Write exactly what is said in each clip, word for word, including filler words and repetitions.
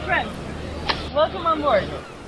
friends. Welcome on board.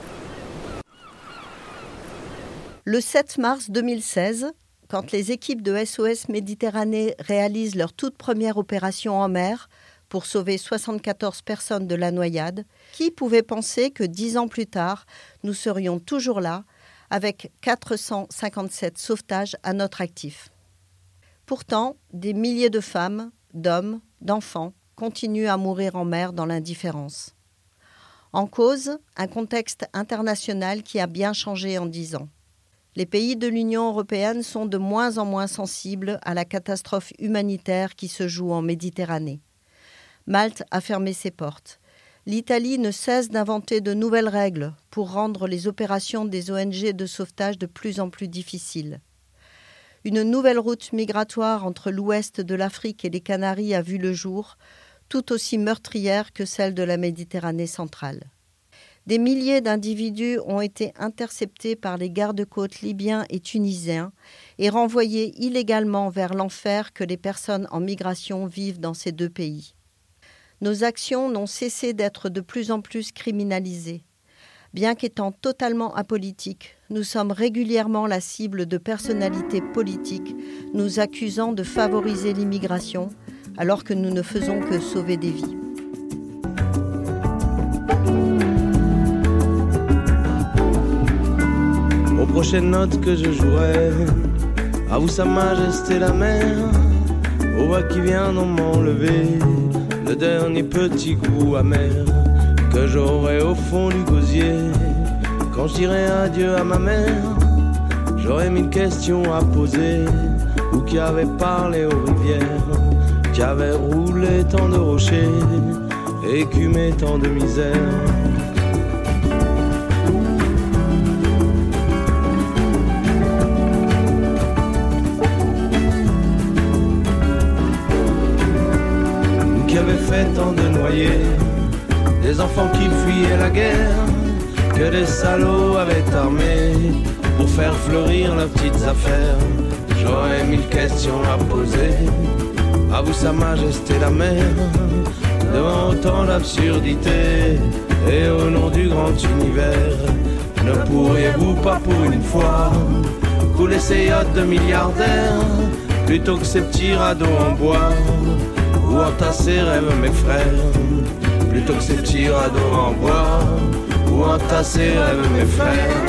Le sept mars deux mille seize, quand les équipes de S O S Méditerranée réalisent leur toute première opération en mer pour sauver soixante-quatorze personnes de la noyade, qui pouvait penser que dix ans plus tard, nous serions toujours là, avec quatre cent cinquante-sept sauvetages à notre actif. Pourtant, des milliers de femmes, d'hommes, d'enfants continuent à mourir en mer dans l'indifférence. En cause, un contexte international qui a bien changé en dix ans. Les pays de l'Union européenne sont de moins en moins sensibles à la catastrophe humanitaire qui se joue en Méditerranée. Malte a fermé ses portes. L'Italie ne cesse d'inventer de nouvelles règles pour rendre les opérations des O N G de sauvetage de plus en plus difficiles. Une nouvelle route migratoire entre l'ouest de l'Afrique et les Canaries a vu le jour, tout aussi meurtrière que celle de la Méditerranée centrale. Des milliers d'individus ont été interceptés par les gardes-côtes libyens et tunisiens et renvoyés illégalement vers l'enfer que les personnes en migration vivent dans ces deux pays. Nos actions n'ont cessé d'être de plus en plus criminalisées. Bien qu'étant totalement apolitiques, nous sommes régulièrement la cible de personnalités politiques nous accusant de favoriser l'immigration alors que nous ne faisons que sauver des vies. Aux prochaines notes que je jouerai, à vous sa majesté la mer, au vent qui vient d'en m'enlever le dernier petit goût amer que j'aurai au fond du gosier. Quand je dirai adieu à ma mère, j'aurai mille questions à poser. Ou qui avait parlé aux rivières, qui avait roulé tant de rochers, écumé tant de misère. Qui avait fait tant de noyés, des enfants qui fuyaient la guerre, que des salauds avaient armé pour faire fleurir leurs petites affaires. J'aurais mille questions à poser, à vous sa majesté la mer, devant autant d'absurdités et au nom du grand univers. Ne pourriez-vous pas pour une fois couler ces yachts de milliardaires plutôt que ces petits radeaux en bois, ou entasser rêves mes frères, plutôt que ces petits radeaux en bois, ou entasser rêves mes frères.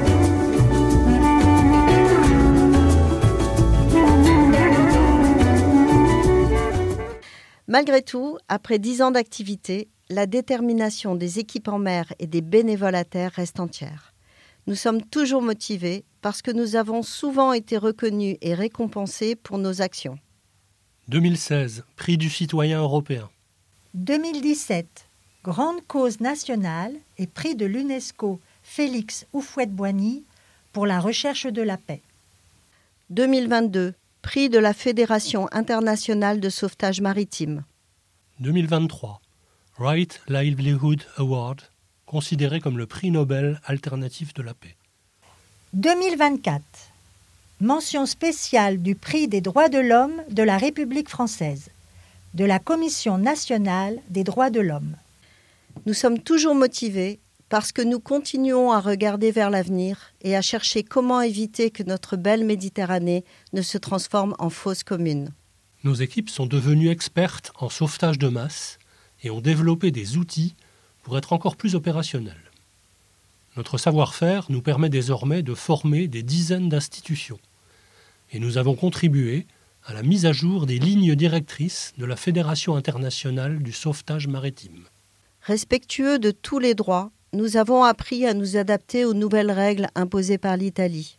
Malgré tout, après dix ans d'activité, la détermination des équipes en mer et des bénévoles à terre reste entière. Nous sommes toujours motivés parce que nous avons souvent été reconnus et récompensés pour nos actions. deux mille seize, prix du citoyen européen. deux mille dix-sept, grande cause nationale et prix de l'UNESCO Félix Houphouët-Boigny pour la recherche de la paix. deux mille vingt-deux, prix de la Fédération internationale de sauvetage maritime. deux mille vingt-trois, Right Livelihood Award, considéré comme le prix Nobel alternatif de la paix. deux mille vingt-quatre, mention spéciale du prix des droits de l'homme de la République française, de la Commission nationale des droits de l'homme. Nous sommes toujours motivés parce que nous continuons à regarder vers l'avenir et à chercher comment éviter que notre belle Méditerranée ne se transforme en fosse commune. Nos équipes sont devenues expertes en sauvetage de masse et ont développé des outils pour être encore plus opérationnelles. Notre savoir-faire nous permet désormais de former des dizaines d'institutions et nous avons contribué à la mise à jour des lignes directrices de la Fédération internationale du sauvetage maritime. Respectueux de tous les droits, nous avons appris à nous adapter aux nouvelles règles imposées par l'Italie.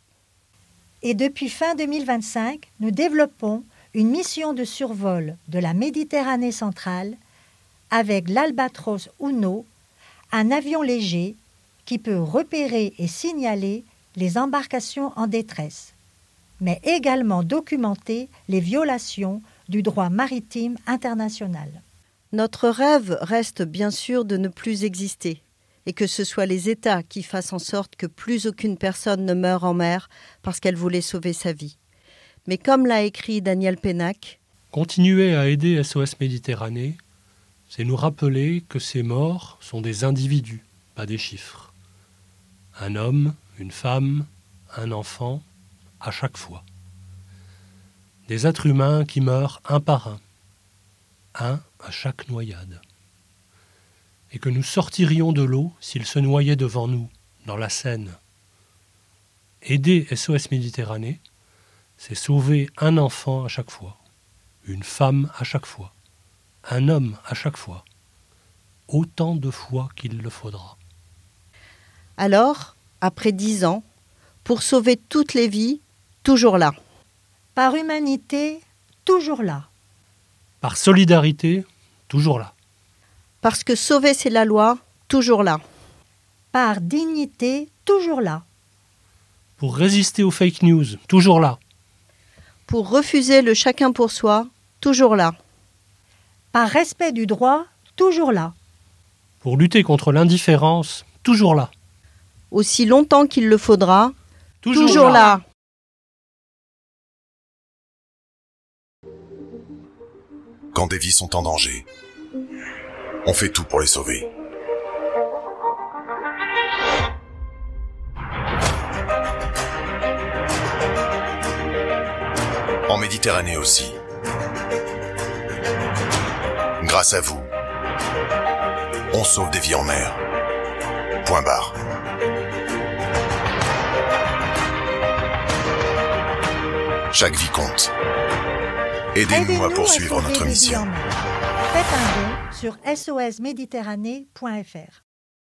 Et depuis fin deux mille vingt-cinq, nous développons une mission de survol de la Méditerranée centrale avec l'Albatros Uno, un avion léger qui peut repérer et signaler les embarcations en détresse, mais également documenter les violations du droit maritime international. Notre rêve reste bien sûr de ne plus exister et que ce soit les États qui fassent en sorte que plus aucune personne ne meure en mer parce qu'elle voulait sauver sa vie. Mais comme l'a écrit Daniel Pénac, continuer à aider S O S Méditerranée, c'est nous rappeler que ces morts sont des individus, pas des chiffres. Un homme, une femme, un enfant, à chaque fois. Des êtres humains qui meurent un par un, un à chaque noyade. Et que nous sortirions de l'eau s'ils se noyaient devant nous, dans la Seine. Aider S O S Méditerranée, c'est sauver un enfant à chaque fois, une femme à chaque fois, un homme à chaque fois, autant de fois qu'il le faudra. Alors, après dix ans, pour sauver toutes les vies, toujours là. Par humanité, toujours là. Par solidarité, toujours là. Parce que sauver, c'est la loi, toujours là. Par dignité, toujours là. Pour résister aux fake news, toujours là. Pour refuser le chacun pour soi, toujours là. Par respect du droit, toujours là. Pour lutter contre l'indifférence, toujours là. Aussi longtemps qu'il le faudra, Toujours, toujours là. Quand des vies sont en danger, on fait tout pour les sauver. En Méditerranée aussi. Grâce à vous, on sauve des vies en mer. Point barre. Chaque vie compte. Aidez-nous à poursuivre sauver notre des vies mission. en mer. Faites un don sur S O S méditerranée point F R.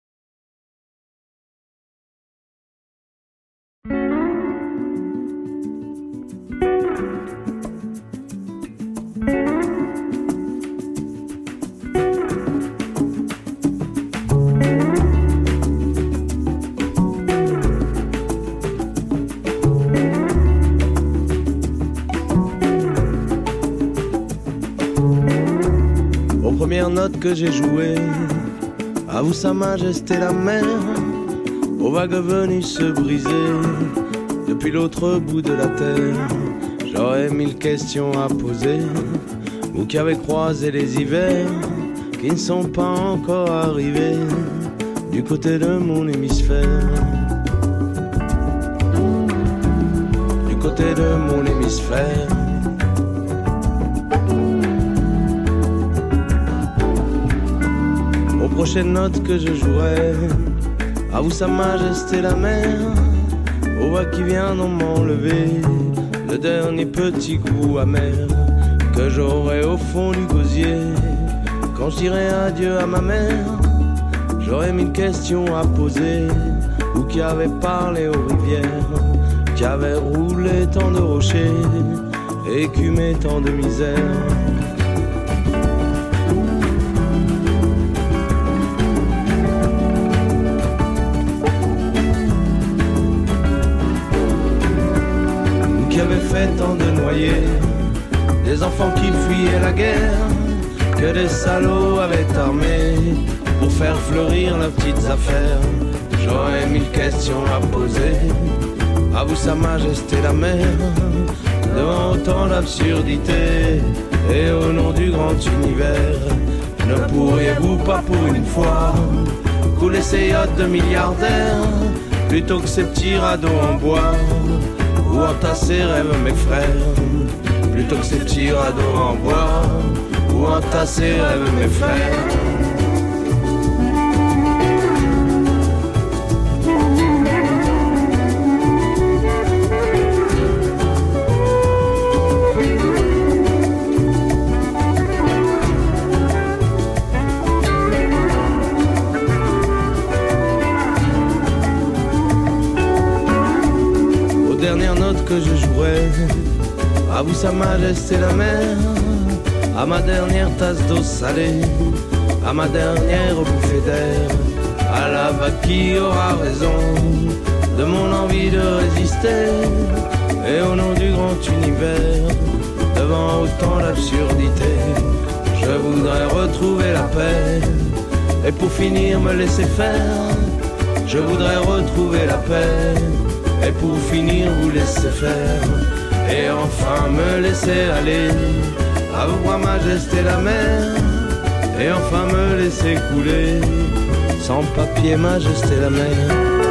Aux premières notes que j'ai jouées, à vous sa majesté la mer, aux vagues venues se briser depuis l'autre bout de la terre. J'aurais mille questions à poser, vous qui avez croisé les hivers qui ne sont pas encore arrivés du côté de mon hémisphère. Du côté de mon hémisphère. Aux prochaines notes que je jouerai, à vous sa majesté la mer, aux vagues qui viendront m'enlever le dernier petit goût amer que j'aurai au fond du gosier. Quand je dirai adieu à ma mère, j'aurai mille questions à poser. Vous qui avez parlé aux rivières, qui avez roulé tant de rochers, écumé tant de misère. Qui avait fait tant de noyés, des enfants qui fuyaient la guerre, que des salauds avaient armé pour faire fleurir leurs petites affaires. J'aurais mille questions à poser, à vous sa majesté la mer, devant autant d'absurdité et au nom du grand univers. Ne pourriez-vous pas pour une fois couler ces yachts de milliardaires plutôt que ces petits radeaux en bois, ou entasser rêves mes frères, plutôt que ces petits radeaux en bois, ou entasser rêves mes frères. Dernière note que je jouerai, à vous sa majesté la mer, à ma dernière tasse d'eau salée, à ma dernière bouffée d'air, à la vague qui aura raison de mon envie de résister, et au nom du grand univers, devant autant d'absurdité, je voudrais retrouver la paix, et pour finir me laisser faire, je voudrais retrouver la paix, et pour finir vous laisser faire, et enfin me laisser aller, à vous ma majesté la mer, et enfin me laisser couler sans papier, majesté la mer.